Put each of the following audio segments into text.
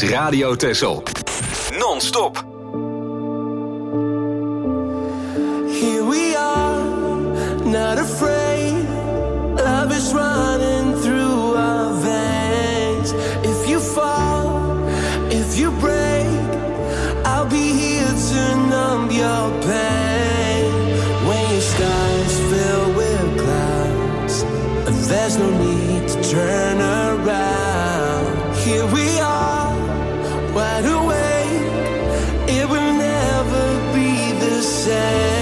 Radio Texel. Non-stop. Here we are, not afraid. Love is running through our veins. If you fall, if you break, I'll be here to numb your pain. When your skies fill with clouds, there's no need to turn around. Here we are, wide awake. It will never be the same.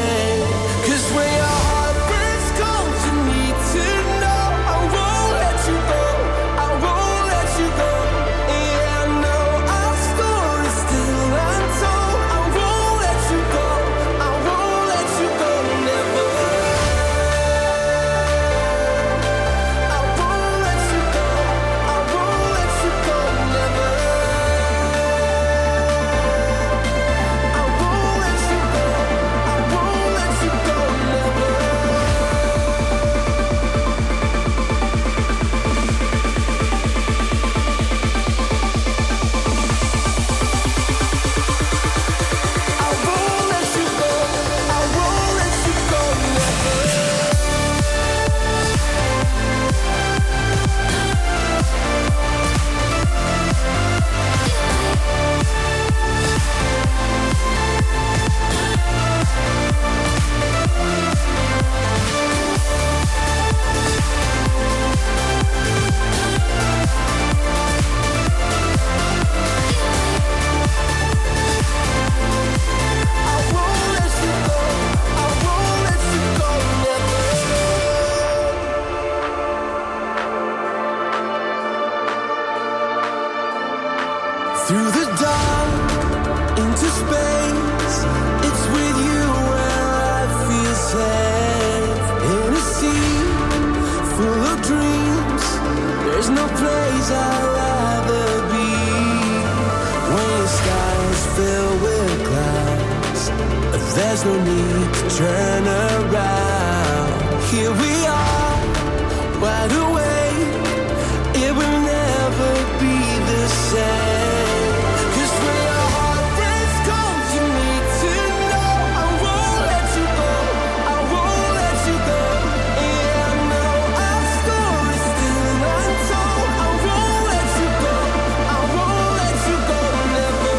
There's no need to turn around. Here we are, wide awake. It will never be the same. 'Cause when your heart breaks cold, you need to know I won't let you go. I won't let you go. Yeah, I know our story's still untold. I won't let you go. I won't let you go, never.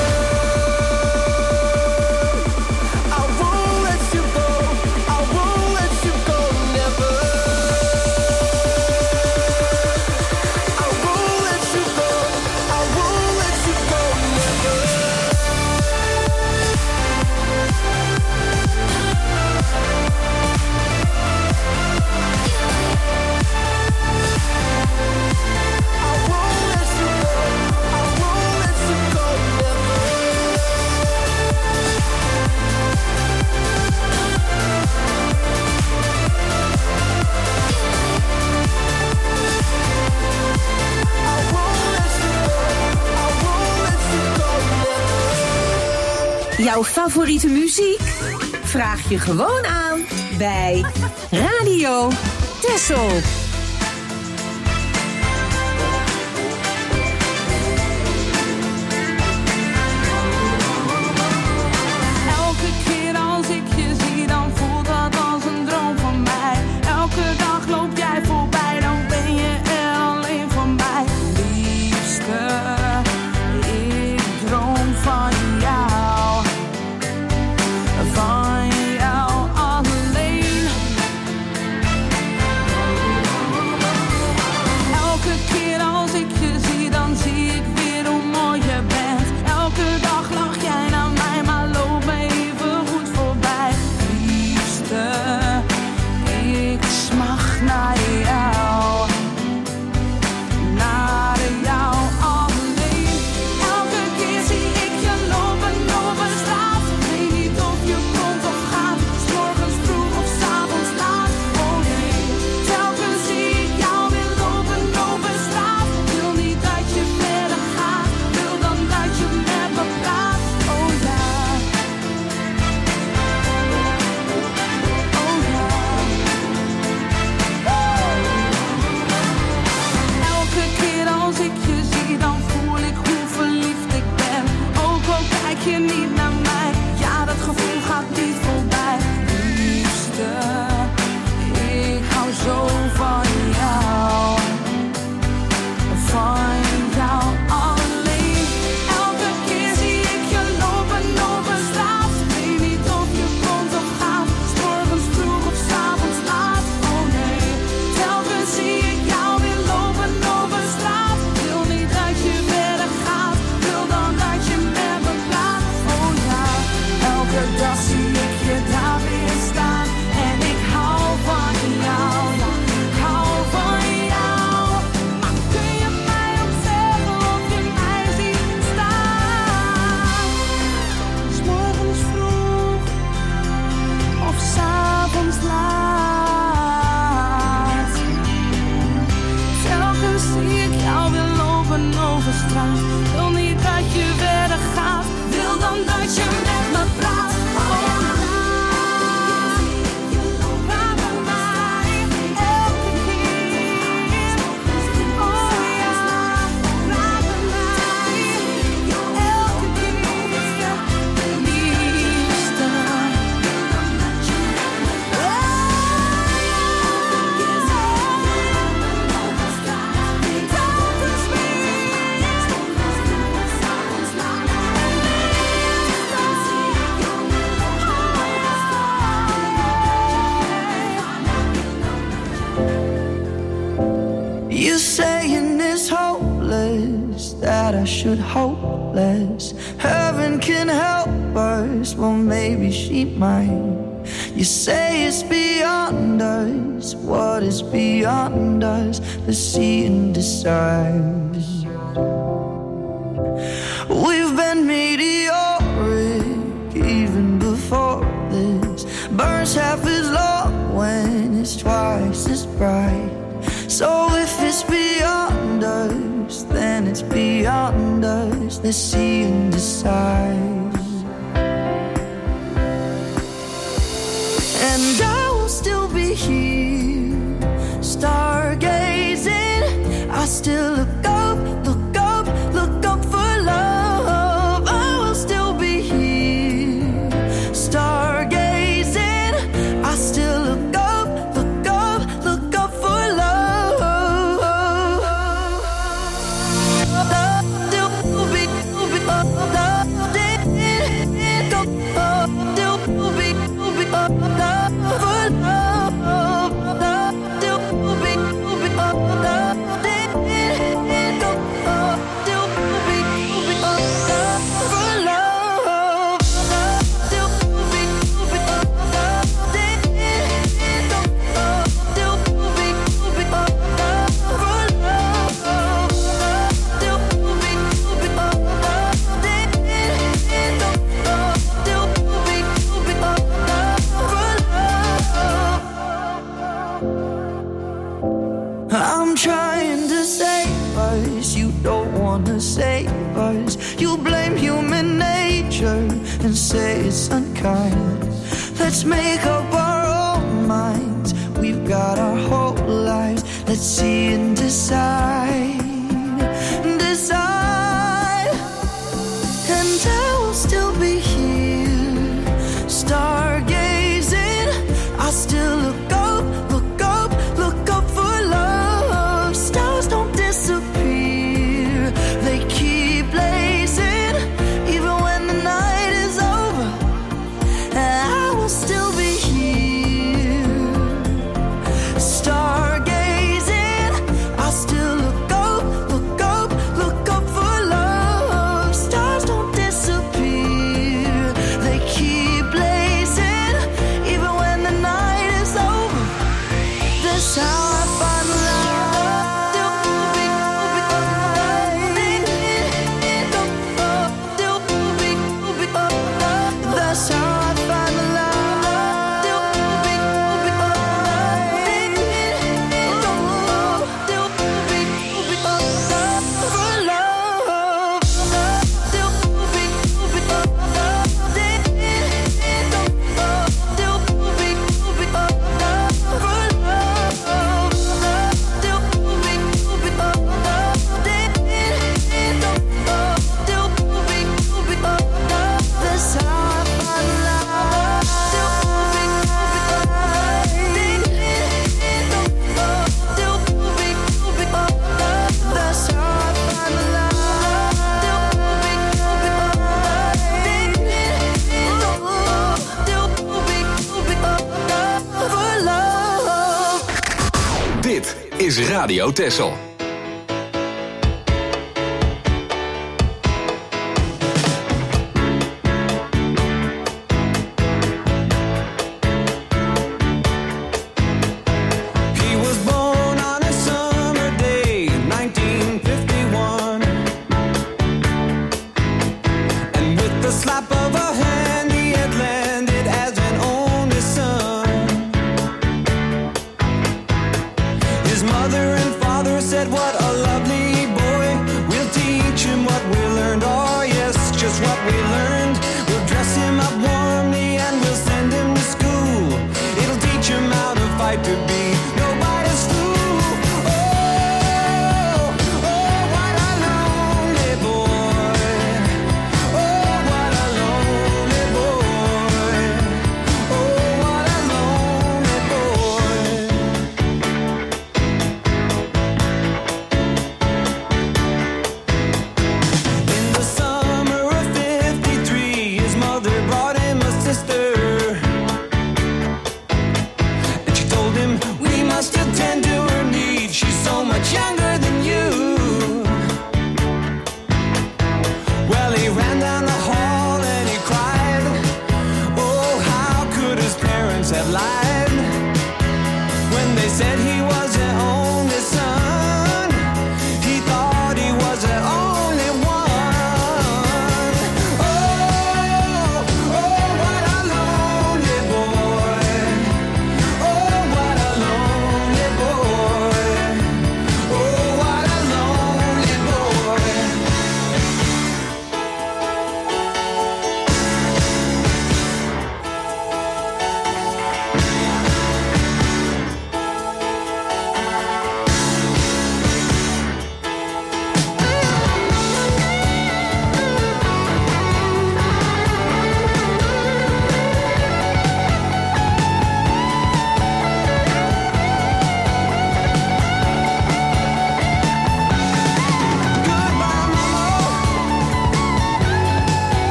Jouw favoriete muziek? Vraag je gewoon aan bij Radio Texel. Elke keer als ik je zie, dan voelt dat als een droom van mij. Elke dag loop jij voorbij, dan ben je er alleen voor mij. Liefste, ik droom van jou. Van jou alleen. should hope less. Heaven can help us, well maybe she might. You say it's beyond us. What is beyond us? Let's see and decide. We've been meteoric even before this. Burns half as long when it's twice as bright. So if it's beyond us, then it's beyond us. Let's see and decide. And I will still be here, stargazing. I still look up, look up, look up for love. I will still be here, stargazing. I still look up, look up, look up for love. I'm trying to save us, you don't wanna save us. You blame human nature and say it's unkind. Let's make up our own minds, we've got our whole lives. Let's see and decide, decide. And I will still be here, stargazing. I still look up, look up, look up for love. Stars don't disappear, they keep blazing, even when the night is over. And I will still be here, stargazing. I still look up, look up, look up for love. Stars don't disappear, they keep blazing, even when the night is over. That's how I find love. That's how I find Dit is Radio Texel. In the summer of '53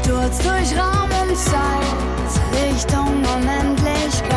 Sturz durch Raum und Zeit, Richtung Unendlichkeit.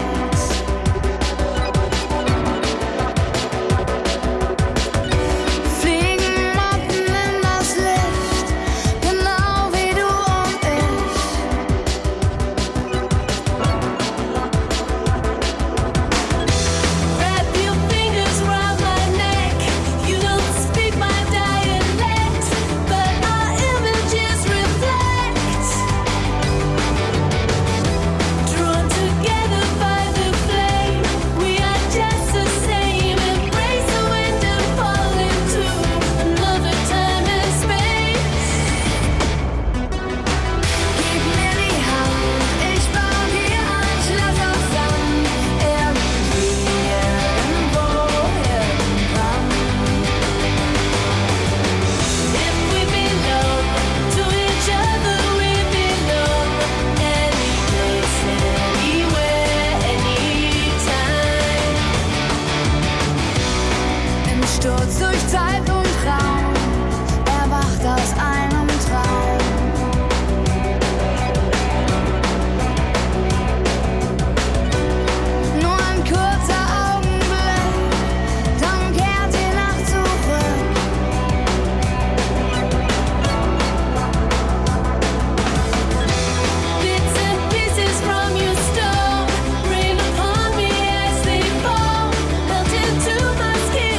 Sturz durch Zeit und Raum, erwacht aus einem Traum. Nur ein kurzer Augenblick, dann kehrt die Nacht zurück. Bits and pieces from your stone rain upon me as they fall, melt into my skin.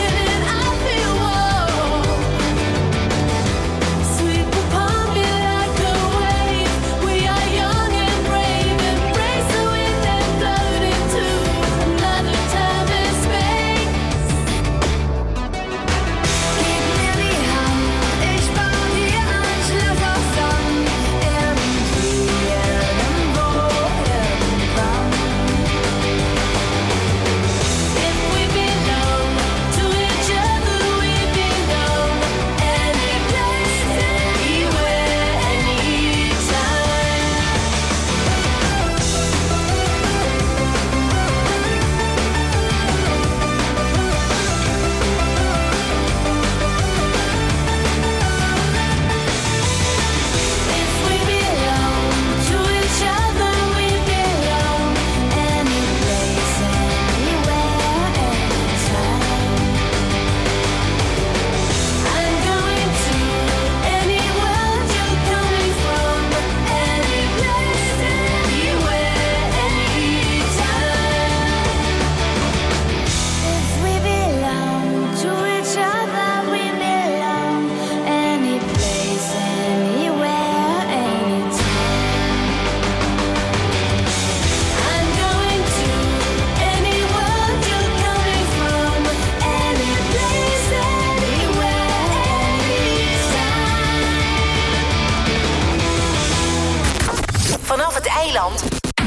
Vanaf het eiland.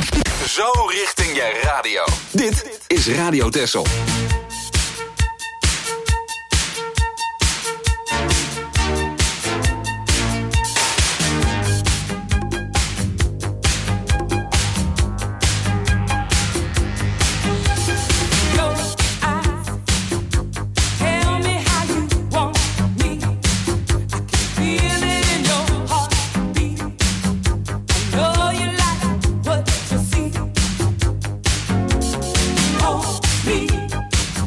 Zo richting je radio. Dit is Radio Texel. Me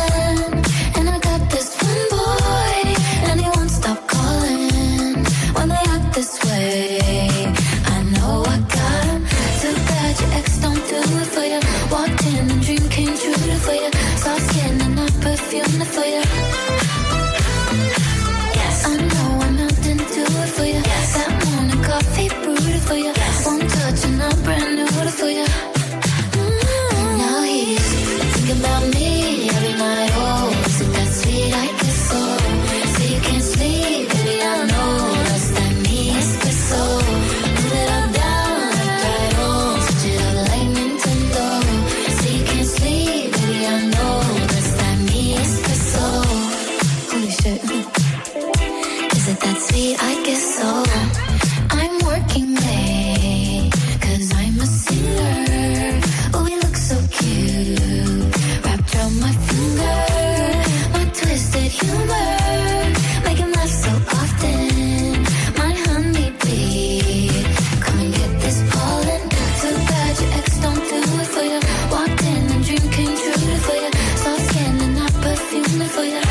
man, and I got this one boy, and he won't stop calling when they act this way. I know I got him. Too bad your ex don't do it for you. Walked in and dream came true for you. Soft skin and not perfume for you. Yes, I know I'm melting to it for you. Yes, that morning coffee brewed for you. Yes, one touch and I'm brand new for you. Now he's thinking about me every night. Oh, is it that sweet? I guess so. So you can't sleep, baby, I know. That's that me espresso. Move it up, down, left, right, oh. Switch it up like Nintendo. So you can't sleep, baby, I know. That's that me espresso. Holy shit. Is it that sweet? I guess so. I'm working late, 'cause I'm a singer. Oh, we look so cute, wrapped around my finger. My twisted humor, make him laugh so often. My honeybee, come and get this pollen. Too bad your ex don't do it for you. Walked in and dream came true for you. Soft skin and not perfume for you.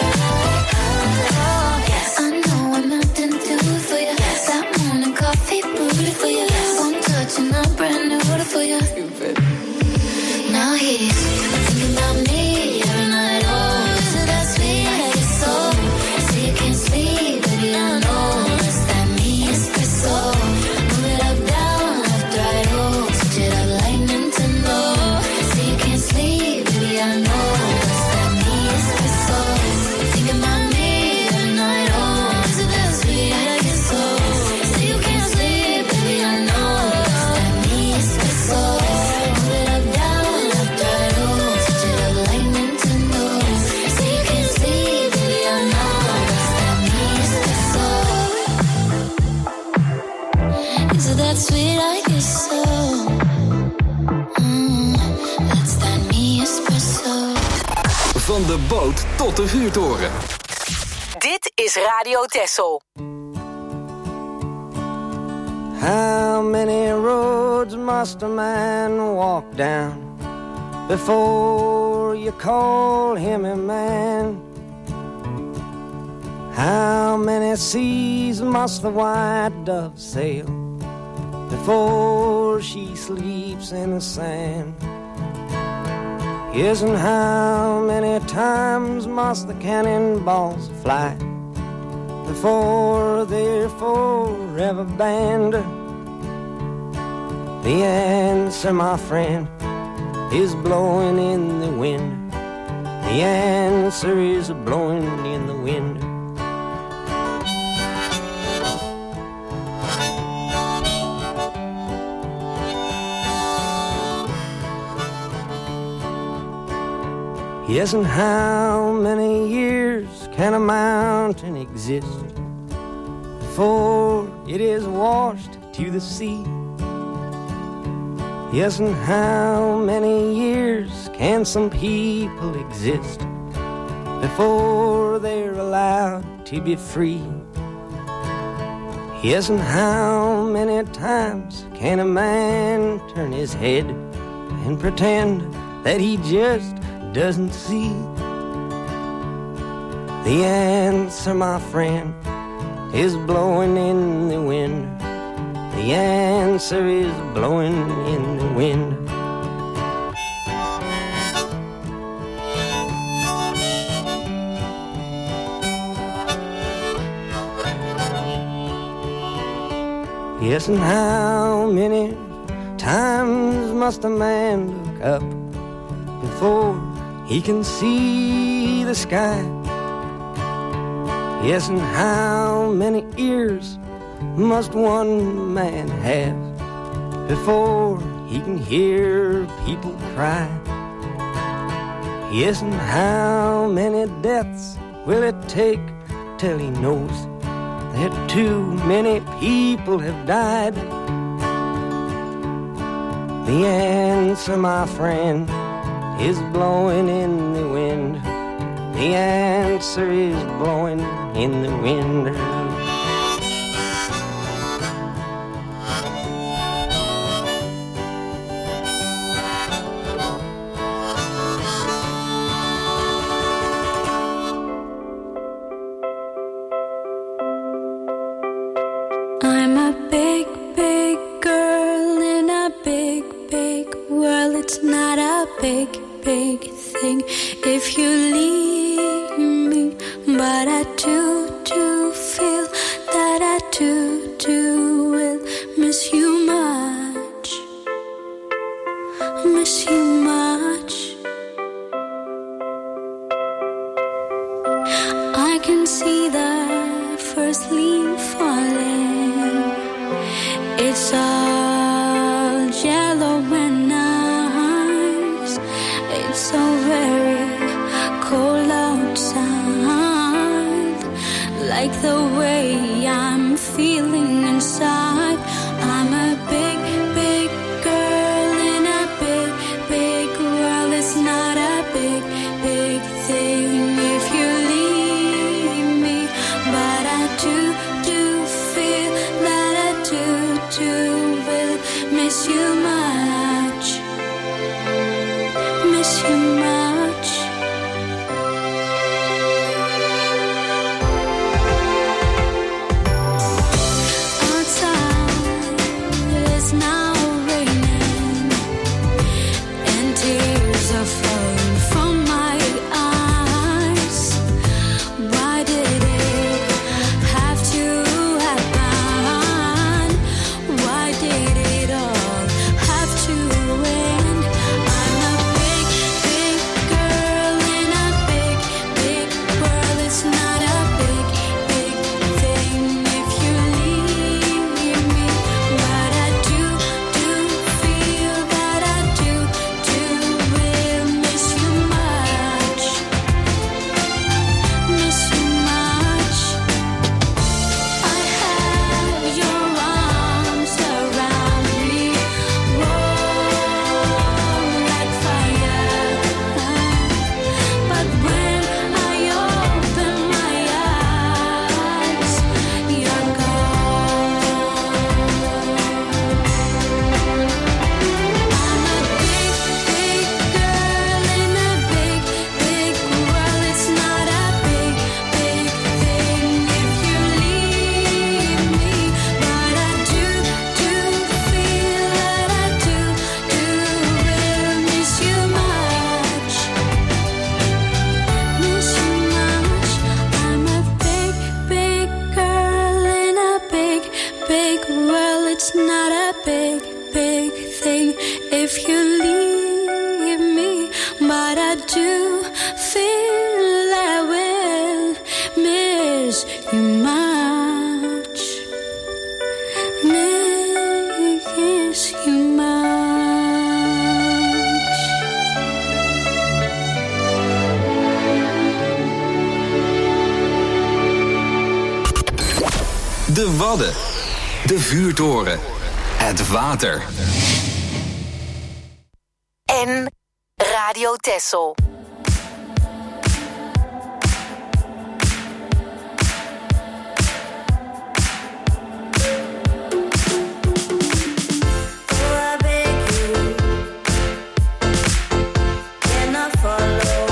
Yes, I know I'm melting to it for you. That morning coffee brewed for you. One touch and I'm brand new for you. Now he's thinking about me every night. Oh, is it that sweet? I guess so. So you can't sleep, baby, I know. That's that me espresso. Move it up, down, left, right, oh. Switch it up like Nintendo. So you can't sleep, baby, I know. That's that me espresso. Thinking about me every night. Oh, is it that sweet? I guess so. So you can't sleep, baby, I know. That's that me espresso. Move it up, down, left, right, oh. Switch it up like Nintendo. So you can't sleep, baby, I know. That's that me espresso. Is it that sweet? I guess so. That's that me espresso. Van de boot tot de vuurtoren. Dit is Radio Texel. How many roads must a man walk down before you call him a man? How many seas must the white dove sail before she sleeps in the sand? Yes, and how many times must the cannonballs fly before they're forever banned? The answer, my friend, is blowing in the wind. The answer is blowing in the wind. Yes, and how many years can a mountain exist before it is washed to the sea? Yes, and how many years can some people exist before they're allowed to be free? Yes, and how many times can a man turn his head and pretend that he just doesn't see? The answer, my friend, is blowing in the wind. The answer is blowing in the wind. Yes, and how many times must a man look up before he can see the sky? Yes, and how many ears must one man have before he can hear people cry? Yes, and how many deaths will it take till he knows that too many people have died? The answer, my friend, is blowing in the wind. The answer is blowing in the wind. if you leave me. But I do feel that I do will miss you much. Miss you much. I can see the first leaf falling. It's all yellow and nice. It's so very cold outside. Like the way I'm feeling inside. I'm a big, big girl in a big, big world. It's not a big, big thing if you leave me. But I do feel that I do will miss you much. Miss you much. Outside it's now raining and tears are falling from my eyes. Why did it have to happen? Why did it all have to end? I'm a big, big girl in a big, big world. It's not a big, big thing if you leave me. But I do feel that I do will miss you much. Miss you much. I have your arms around me, warm like fire. But when I open my eyes, you're gone. I'm a big, big girl in a big, big world. It's not a big, big thing if you leave me. But I do feel that I do will miss you much. Miss you much. I'm a big, big girl in a big, big world. It's not a big, big thing if you leave me. But I do feel I will miss you much. Miss you much. De Wadden. De vuurtoren. Het water. En Radio Texel. I beg you, can I follow?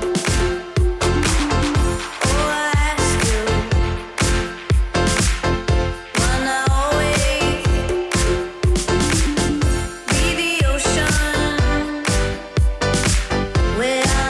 I ask you, wanna always be the ocean where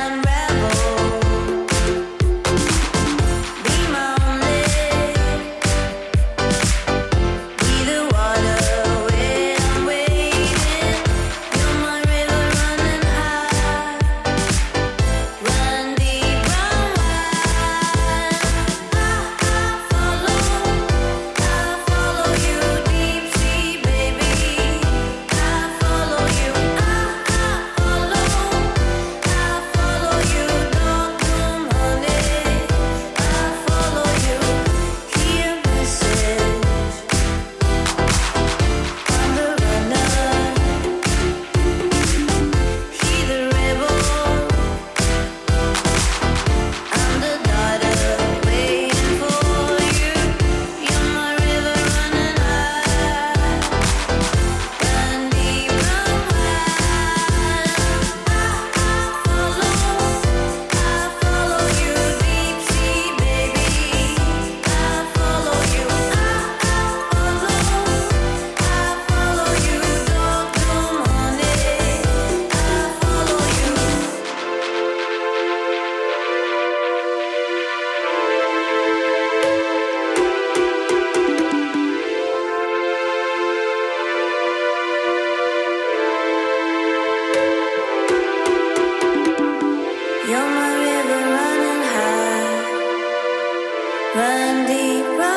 run deeper.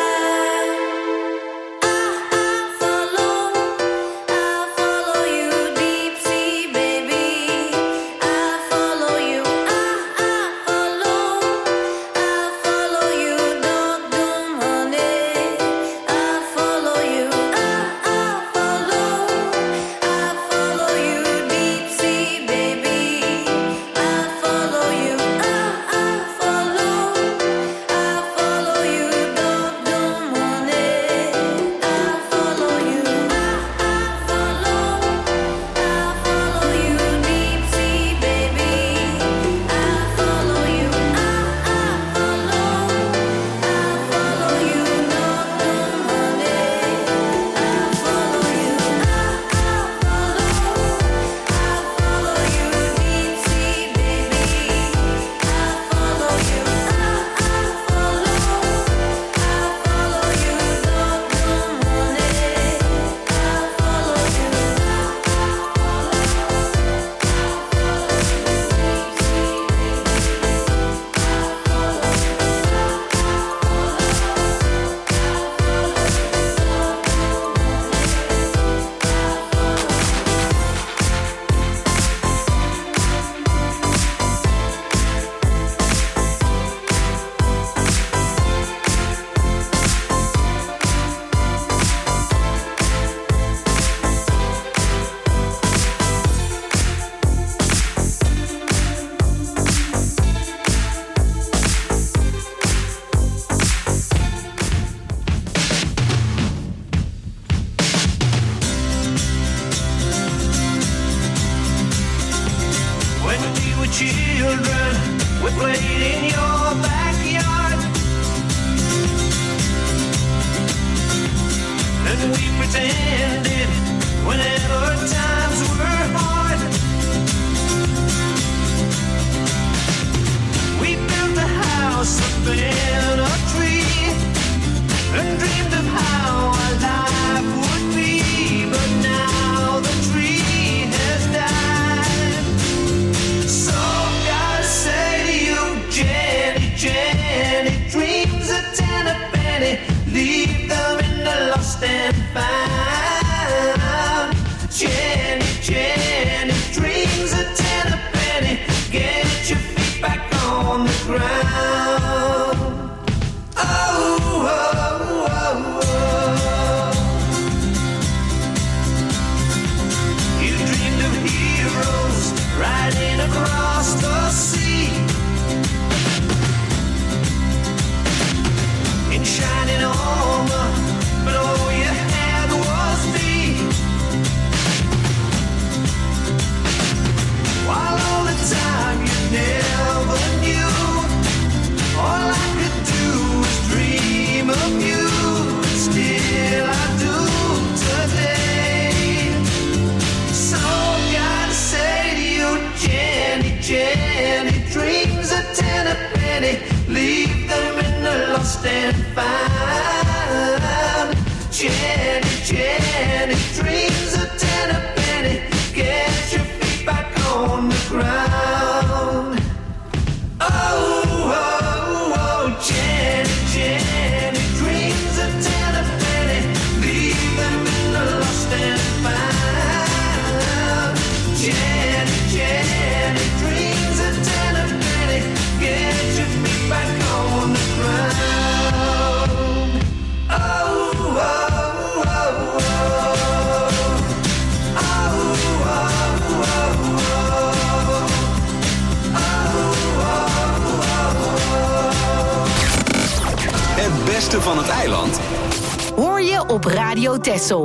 Van het eiland hoor je op Radio Texel.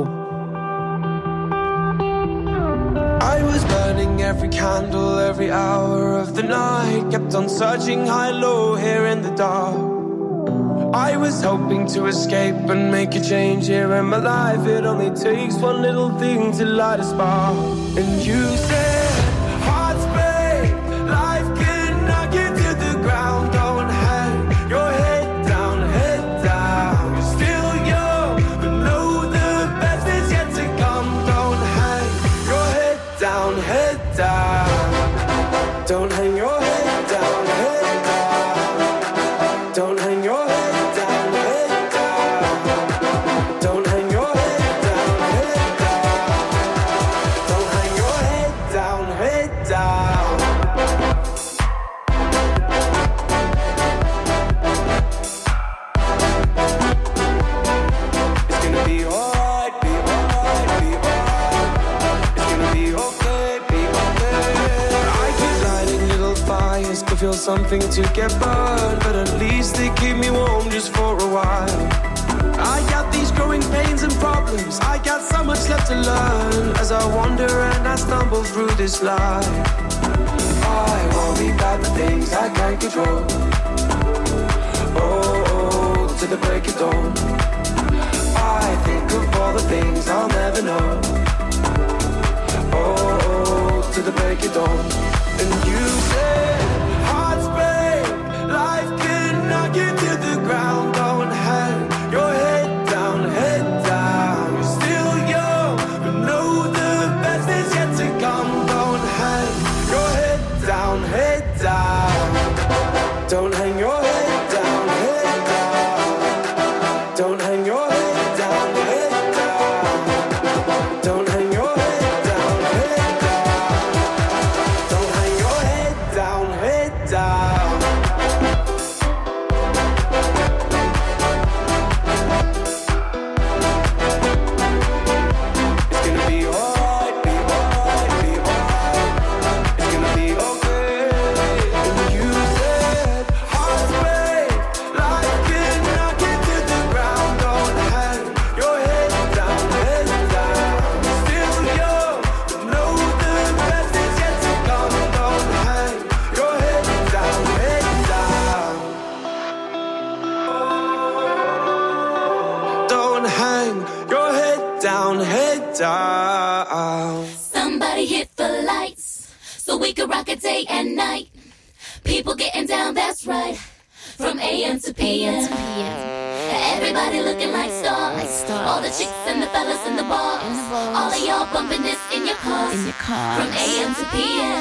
I was burning every candle, every hour of the night. Kept on searching high, low, here in the dark. I was hoping to escape and make a change here in my life. It only takes one little thing to light a spark. And you said, hearts break, life can knock you to the ground. Don't hang your head down, head down. You're still young, but know the best is yet to come. Don't hang your head down, head down. Don't hang your head down, head down. Don't hang your head. something to get burned, but at least they keep me warm just for a while. I got these growing pains and problems, I got so much left to learn as I wander and I stumble through this life. I worry about the things I can't control. Oh, to the break of dawn. I think of all the things I'll never know. Oh, to the break of dawn. And you said, hearts break, life can knock you to the ground. Don't hang your head down, head down. You're still young, but know the best is yet to come. Don't hang your head down, head down. Don't hang your head down, head down. Don't hang your head down, head down. Don't hang your head down, head down. Don't hang your head down, head down. It's gonna be alright, be alright, be alright. It's gonna be okay. And you said, hearts break, life can knock you to the ground. Don't hang your head down, head down. Still young, but know the best is yet to come. Don't hang your head down, head down. Don't hang your head down, head down. Somebody hit the lights so we could rock it day and night. People getting down, that's right. From AM to PM. Everybody looking like stars. All the chicks and the fellas in the bars. All of y'all bumping this in your cars. From AM to PM.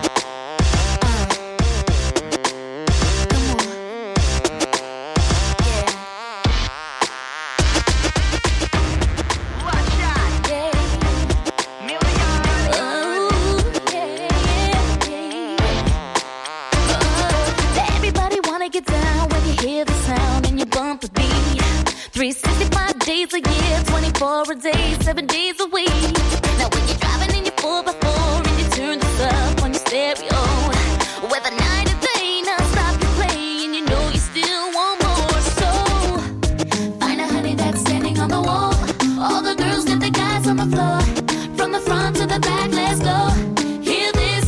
Everybody wanna get down when you hear the sound and you bump the beat. 365 days a year, 24 a day, 7 days a week. Now when you're driving in your 4x4 and you turn this up on your stereo, whether night or day, non-stop you play and you know you still want more. So find a honey that's standing on the wall. All the girls get the guys on the floor. From the front to the back, let's go. Hear this.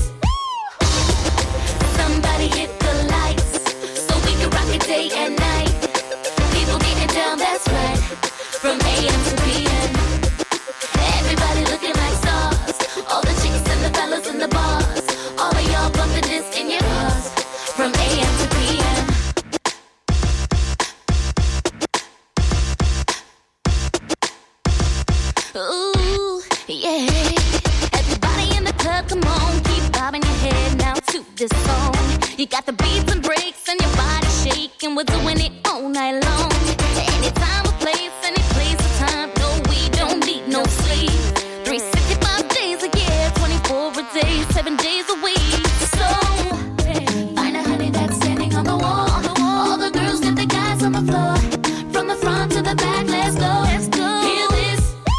Somebody hit the lights so we can rock it day and night. People getting down, that's right. From AM to PM. Everybody looking like stars. All the chicks and the fellas in the bars. All of y'all bumping this in your cars. From AM to PM. Ooh, yeah. Everybody in the club, come on, keep bobbing your head now to this song. You got the beats and breaks and your body shaking. We're doing it all night long. Anytime, a place, any place, a time. No, we don't need no sleep. 365 days a year, 24 a day, 7 days a week. So find a honey that's standing on the wall. All the girls get the guys on the floor. From the front to the back, let's go. Let's go. Hear this.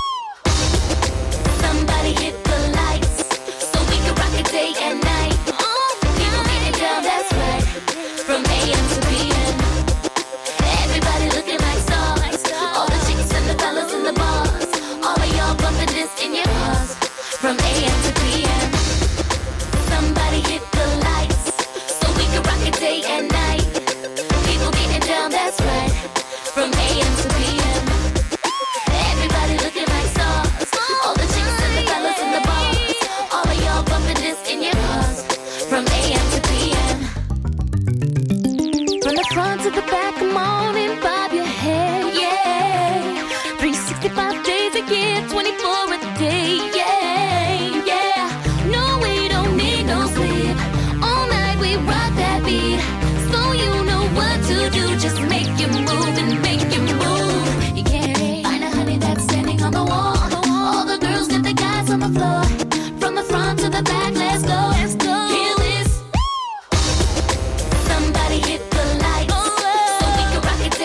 Somebody hit the lights so we can rock it day and night. People getting down, that's right. From AM to PM. Everybody looking like stars. All the chicks and the fellas in the bars. All of y'all bumping this in your cars. From AM to PM. Somebody hit the lights so we can rock it day and night. People getting down, that's right. From AM to PM. Everybody looking like stars. All the chicks and the fellas in the bars. All of y'all bumping this in your cars. From AM to PM. From the front to the back, come on and bob your head, yeah. 365 days a year, 24 a day, yeah, yeah. No, we don't need no sleep. All night we rock that beat. So you know what to do, just make you move and make you move, yeah. Find a honey that's standing on the wall. All the girls get the guys on the floor. From the front to the back, let's go. Let's go. Hear this. Somebody hit the lights so we can rock it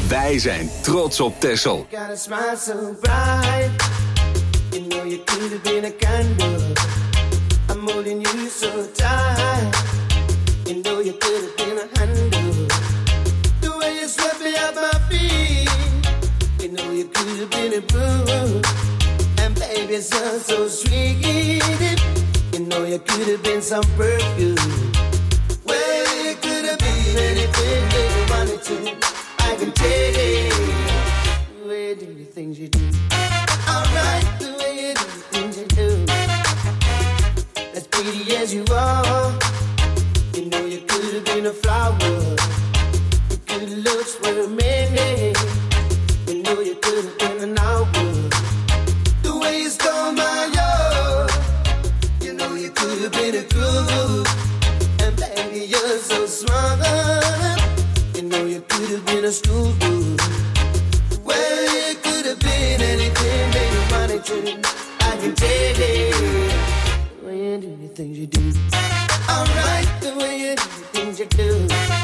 Wij zijn trots op Texel. You got a smile so bright. You know you could have been a candle. I'm holding you so tight. You know you could have been a handle. The way you swept me off my feet. You know you could have been a broom. And baby, it sounds so sweet. You know you could have been some perfume. Well, you could have been anything that you wanted to. I can take it. The way you do the things you do. Alright, the way you do the things you do. As pretty as you are. You know you could have been a flower. Your good looks were many. You know you could have been an hour. The way you stole my heart. You know you could have been a groove. And baby, you're so smart. You know you could have been a school girl. Well, you could have been anything that you wanted to. I can take it. The way you do the things you do. Alright, the way you do the things you do.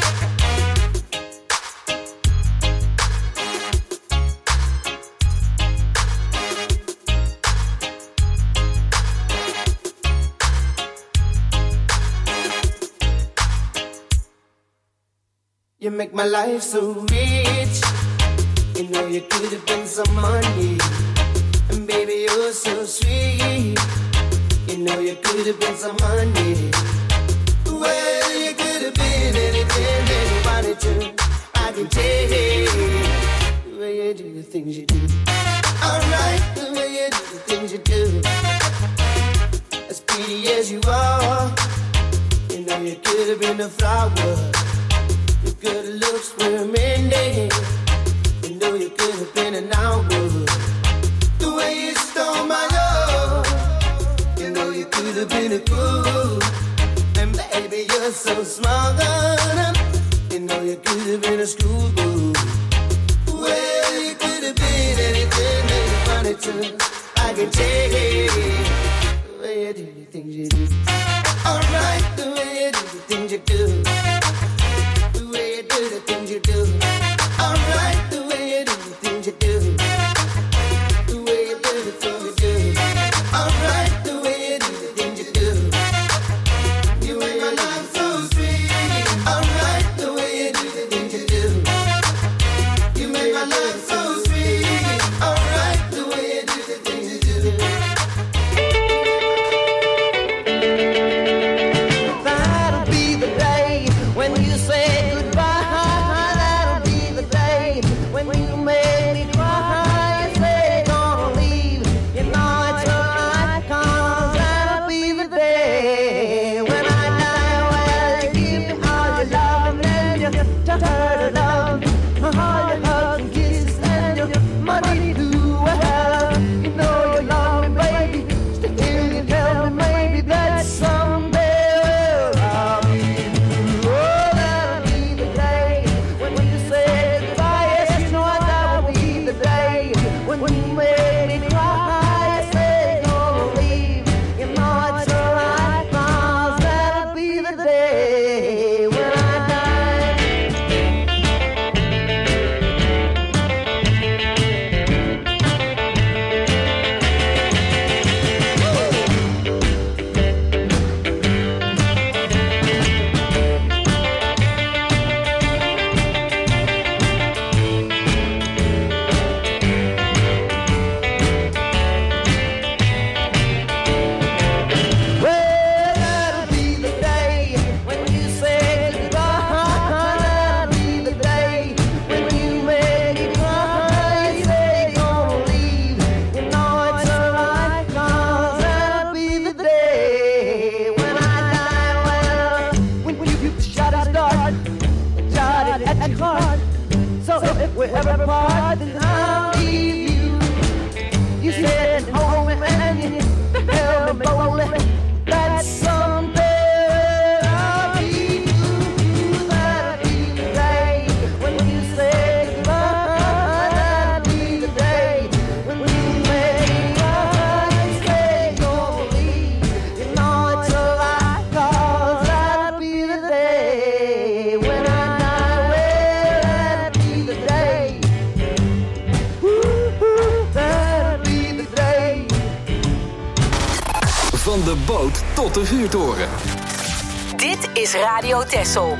You make my life so rich. You know you could have been some money. And baby, you're so sweet. You know you could have been some honey. Well, you could have been anything that you wanted to. I can take it. The way you do the things you do. Alright, the way you do the things you do. As pretty as you are. You know you could have been a flower. Your good looks were mending. You know you could have been an hour. The way you stole my love. You know you could have been a fool. And baby, you're so smart. You know you could have been a schoolgirl. Well, you could have been anything that you wanted to. I can take it. The way you do the things you do. Alright, the way you do the things you do. The way you do the things you do. Alright, the way you do the things you do. The way you do the things you do. Alright, the way you do the things you do. You make my life so sweet. Alright, the way you do the things you do. You make my life so sweet. Alright, the way you do the things you do. That'll be the day when you say goodbye. That'll be the day when you make me cry. You say you're gonna leave. You know it's alright, 'cause that'll be the day when I die. Well, you give me all your love and then you tell her to love. All your hugs and kisses and your money too. Well, you know you love me, baby. Still you tell me maybe that someday I'll be you. Oh, that'll be the day when you say goodbye. Yes, you know that will be the day when you make me cry. You say you're gonna leave. You know it's alright, 'cause that'll be the day when I die. Well, that'll be the day when you say goodbye. That'll be the day when you make me cry. You say you're gonna leave. You know it's alright, 'cause that'll be the day when I die. Well, when you shot it start, shot it at your heart. So if we ever part, then I'll leave you. You said hold me and you held me boldly. That someday I'll be you. That'll be the day when you say goodbye. That'll be the day when you make me cry. You say you're gonna leave. You know it's alright, 'cause that'll be the day when I die. Well, that'll be the day de boot tot de vuurtoren. Dit is Radio Texel.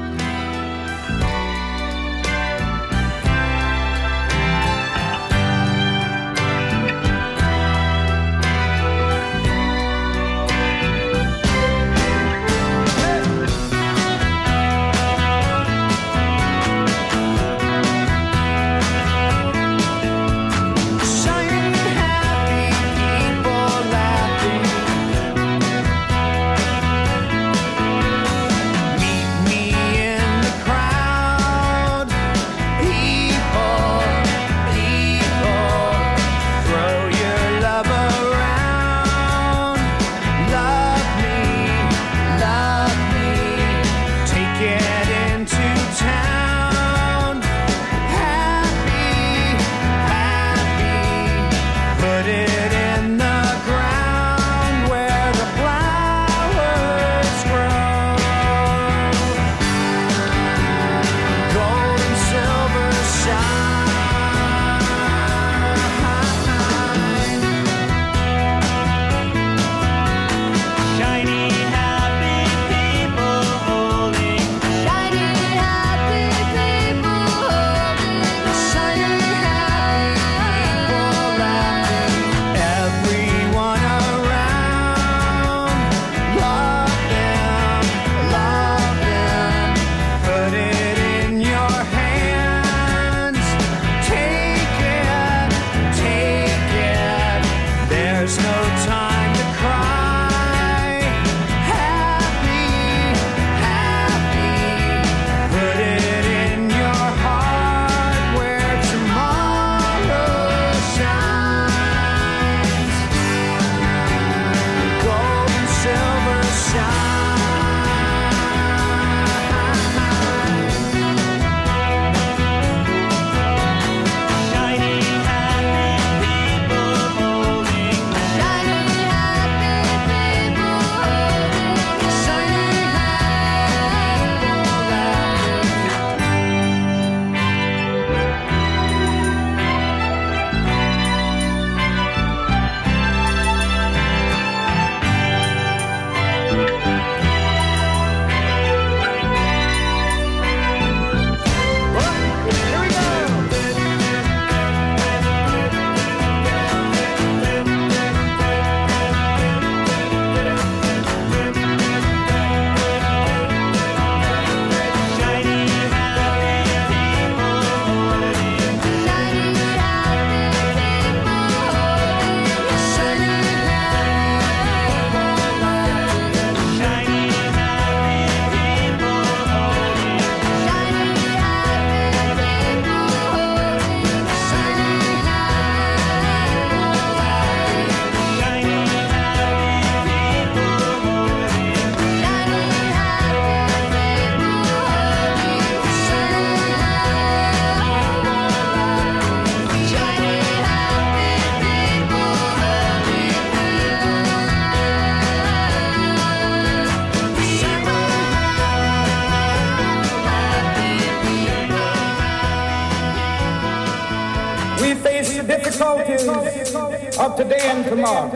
Of today and tomorrow,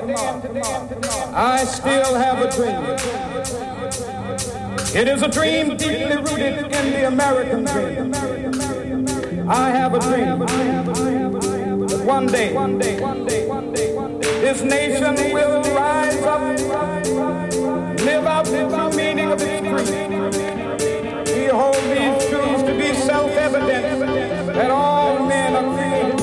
I still have a dream. It is a dream deeply rooted in the American dream. I have a dream that one day this nation will rise up, live out the true meaning of its creed. We hold these truths to be self-evident that all men are created.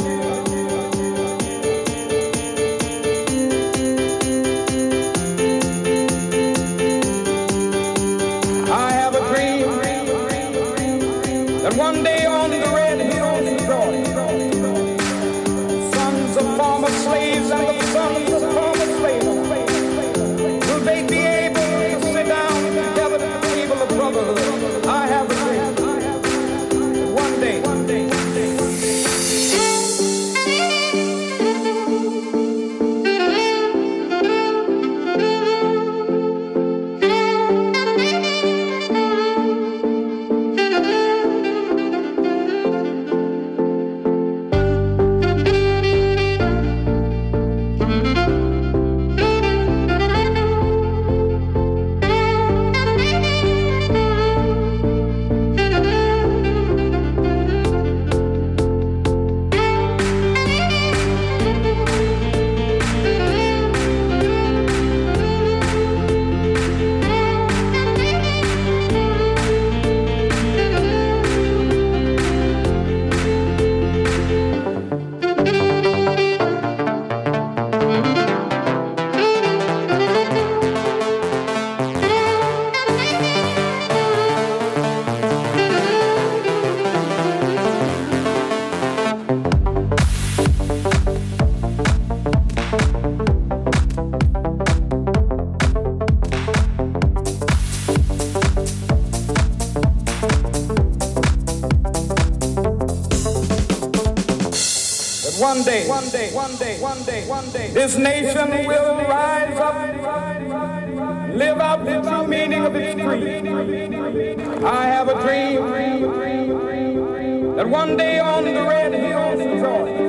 That one day on the red hills of Georgia, sons of former slaves and the sons of former slaves, will they be able to sit down together at the table of brotherhood? I have a dream that one day One day, this nation will rise up, live out the true meaning of its creed. I have a dream that one day on the red hills of Georgia,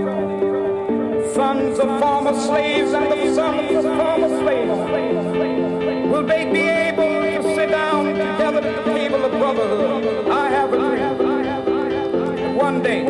sons of former slaves and the sons of former slaves, will they be able to sit down together at the table of brotherhood? I have a dream. One day.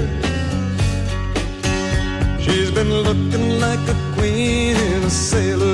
She's been looking like a queen in a sailor